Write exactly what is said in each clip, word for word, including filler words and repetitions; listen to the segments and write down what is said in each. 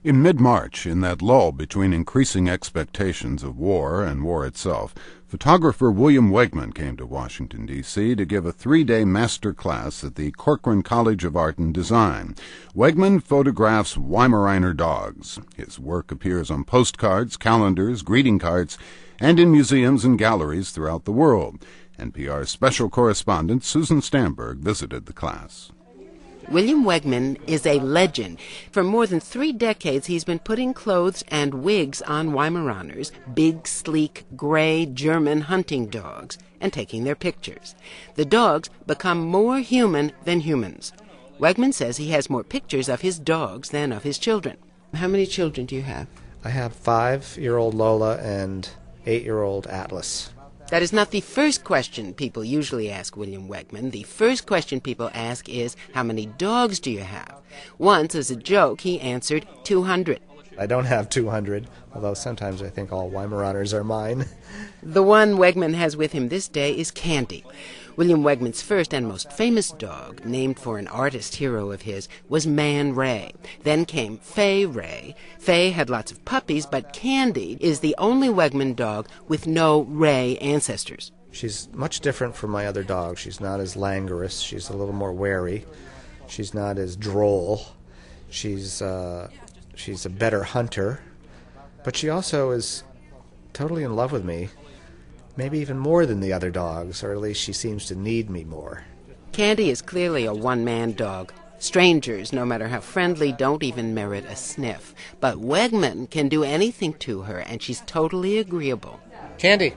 In mid-March, in that lull between increasing expectations of war and war itself, photographer William Wegman came to Washington, D C to give a three-day master class at the Corcoran College of Art and Design. Wegman photographs Weimaraner dogs. His work appears on postcards, calendars, greeting cards, and in museums and galleries throughout the world. N P R's special correspondent Susan Stamberg visited the class. William Wegman is a legend. For more than three decades, he's been putting clothes and wigs on Weimaraners, big, sleek, gray German hunting dogs, and taking their pictures. The dogs become more human than humans. Wegman says he has more pictures of his dogs than of his children. How many children do you have? I have five-year-old Lola and eight-year-old Atlas. That is not the first question people usually ask William Wegman. The first question people ask is, how many dogs do you have? Once, as a joke, he answered two hundred. I don't have two hundred, although sometimes I think all Weimaraners are mine. The one Wegman has with him this day is Candy. William Wegman's first and most famous dog, named for an artist hero of his, was Man Ray. Then came Fay Ray. Fay had lots of puppies, but Candy is the only Wegman dog with no Ray ancestors. She's much different from my other dogs. She's not as languorous. She's a little more wary. She's not as droll. She's, uh, she's a better hunter. But she also is totally in love with me. Maybe even more than the other dogs, or at least she seems to need me more. Candy is clearly a one-man dog. Strangers, no matter how friendly, don't even merit a sniff. But Wegman can do anything to her, and she's totally agreeable. Candy!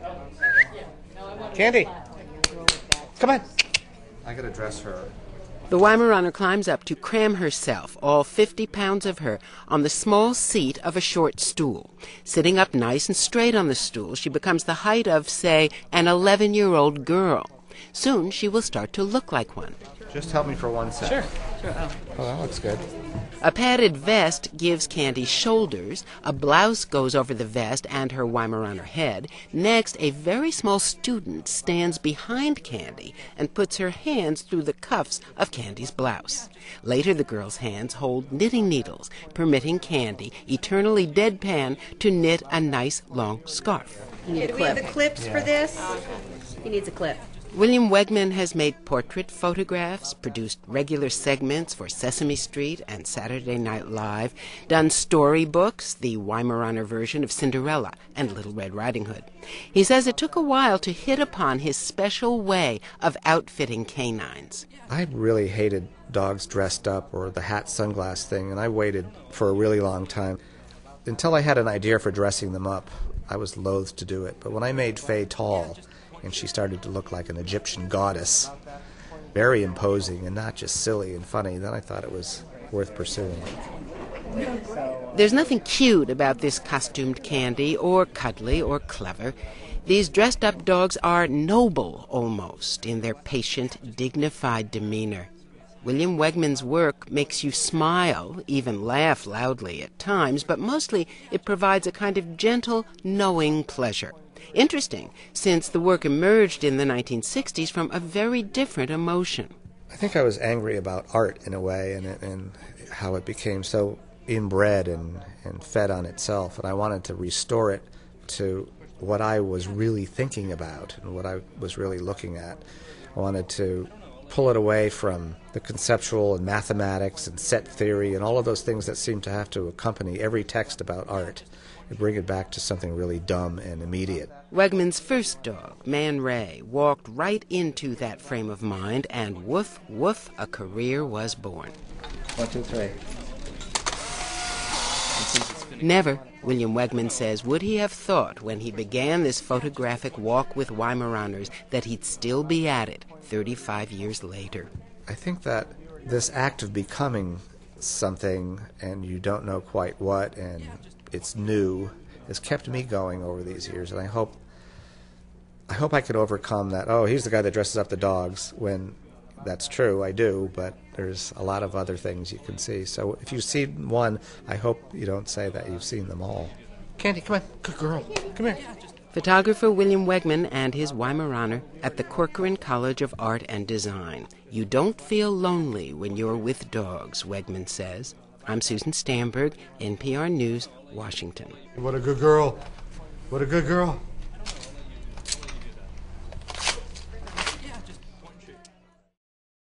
Candy! Come on! I gotta dress her. The Weimaraner climbs up to cram herself, all fifty pounds of her, on the small seat of a short stool. Sitting up nice and straight on the stool, she becomes the height of, say, an eleven-year-old girl. Soon she will start to look like one. Just help me for one sec. Sure. Sure. Oh. Oh, that looks good. A padded vest gives Candy shoulders, a blouse goes over the vest and her Weimaraner head. Next, a very small student stands behind Candy and puts her hands through the cuffs of Candy's blouse. Later, the girl's hands hold knitting needles, permitting Candy, eternally deadpan, to knit a nice long scarf. You need a clip. Do we have the clips yeah. for this? He needs a clip. William Wegman has made portrait photographs, produced regular segments for Sesame Street and Saturday Night Live, done storybooks, the Weimaraner version of Cinderella and Little Red Riding Hood. He says it took a while to hit upon his special way of outfitting canines. I really hated dogs dressed up or the hat sunglass thing, and I waited for a really long time. Until I had an idea for dressing them up, I was loath to do it. But when I made Fay tall, and she started to look like an Egyptian goddess, very imposing and not just silly and funny, then I thought it was worth pursuing. There's nothing cute about this costumed Candy, or cuddly, or clever. These dressed-up dogs are noble, almost, in their patient, dignified demeanor. William Wegman's work makes you smile, even laugh loudly at times, but mostly it provides a kind of gentle, knowing pleasure. Interesting, since the work emerged in the nineteen sixties from a very different emotion. I think I was angry about art in a way, and, and how it became so inbred and, and fed on itself, and I wanted to restore it to what I was really thinking about and what I was really looking at. I wanted to pull it away from the conceptual and mathematics and set theory and all of those things that seem to have to accompany every text about art, and bring it back to something really dumb and immediate. Wegman's first dog, Man Ray, walked right into that frame of mind, and woof, woof, a career was born. One, two, three. Never, William Wegman says, would he have thought when he began this photographic walk with Weimaraners that he'd still be at it thirty-five years later. I think that this act of becoming something, and you don't know quite what, and it's new, has kept me going over these years, and I hope I hope I could overcome that, oh, he's the guy that dresses up the dogs, when that's true, I do, but there's a lot of other things you can see. So if you see one, I hope you don't say that you've seen them all. Candy, come on. Good girl. Come here. Photographer William Wegman and his Weimaraner at the Corcoran College of Art and Design. You don't feel lonely when you're with dogs, Wegman says. I'm Susan Stamberg, N P R News, Washington. What a good girl. What a good girl.